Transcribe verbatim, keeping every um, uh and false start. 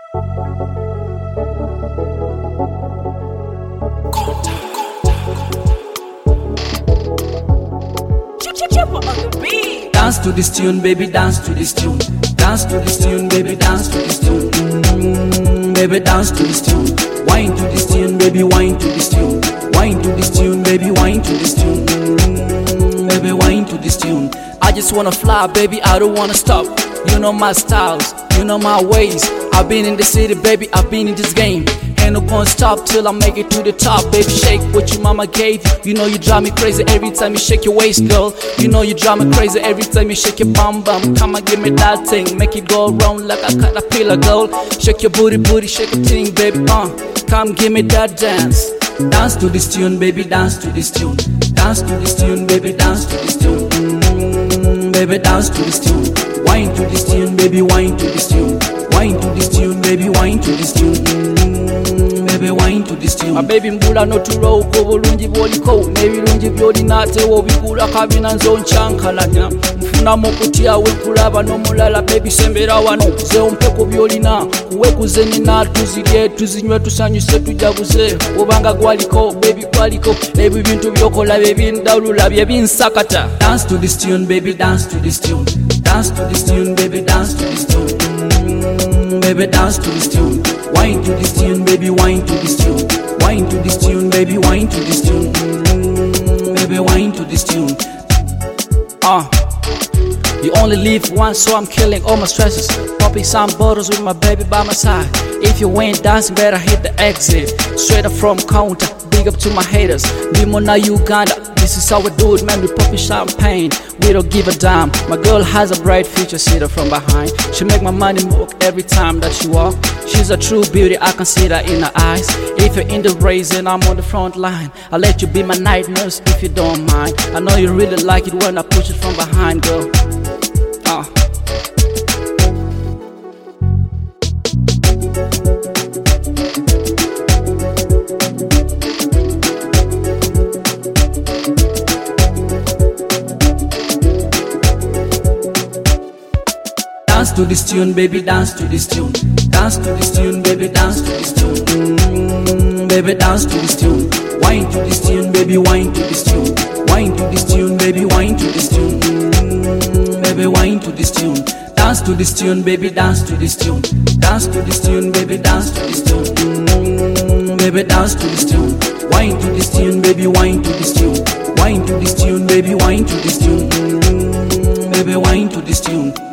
Dance to this tune, baby, dance to this tune. Dance to this tune, baby, dance to this tune. Mm, baby, dance to this tune. Wine to this tune, baby, wine to this tune. Wine to this tune, baby, wine to this tune. Mm, baby, wine to this tune. I just wanna fly, baby, I don't wanna stop. You know my styles, you know my ways. I've been in the city, baby, I've been in this game. Ain't no gonna stop till I make it to the top. Baby, shake what your mama gave you. You know you drive me crazy every time you shake your waist, girl. You know you drive me crazy every time you shake your bum bum. Come and give me that thing, make it go round like a caterpillar, girl. Shake your booty, booty, shake your thing, baby, uh. Come give me that dance. Dance to this tune, baby, dance to this tune. Dance to this tune, baby, dance to this tune. Mm, baby, dance to this tune. Wine to this tune, baby, wine to this tune. Wine to this tune, baby, wine to this tune. Mm, baby, wine to this tune. My baby mbula no tulo ko bulungi bwoliko n'ebirungi by'olina ate w'obigula kabina nz'onkyankalanya nfuna mu kutya wekulaba n'omulala baby sembera wano ze ompeko by'olina kuwekuze nina tuzirye tuzinywe tusanyuse tujaguze obanga gwaliko baby gwaliko ebyo bintu by'okola byebindawulula byebinsakata. Dance to this tune, baby, dance to this tune. Dance to this tune, baby, dance to this tune. Mm, baby, dance to this tune. Wine to this tune, baby, wine to this tune. Wine to this tune, baby, wine to this tune. Mm, baby, wine to this tune. Uh, you only live once, so I'm killing all my stresses. Popping some bottles with my baby by my side. If you ain't dancing, better hit the exit. Straight up from counter, big up to my haters. Limona, Uganda, this is how we do it, man. We popping champagne, we don't give a damn. My girl has a bright future, see her from behind. She make my money move every time that she walk. She's a true beauty, I can see that in her eyes. If you're in the race and I'm on the front line, I'll let you be my night nurse if you don't mind. I know you really like it when I push it from behind, girl. Uh. Dance to this tune, baby, dance to this tune. Dance to this tune, baby, dance to this tune. Mm, baby, dance to this tune. Wine to this tune, baby, wine to this tune. Wine to this tune, baby, wine to this tune. Mm, baby, wine to this tune. Dance to this tune, baby, dance to this tune. Dance to this tune, baby, dance to this tune. Mm, baby, dance to this tune. Wine to this tune, baby, wine to this tune. Wine to this tune, baby, wine to this tune. Mm, baby, wine to this tune.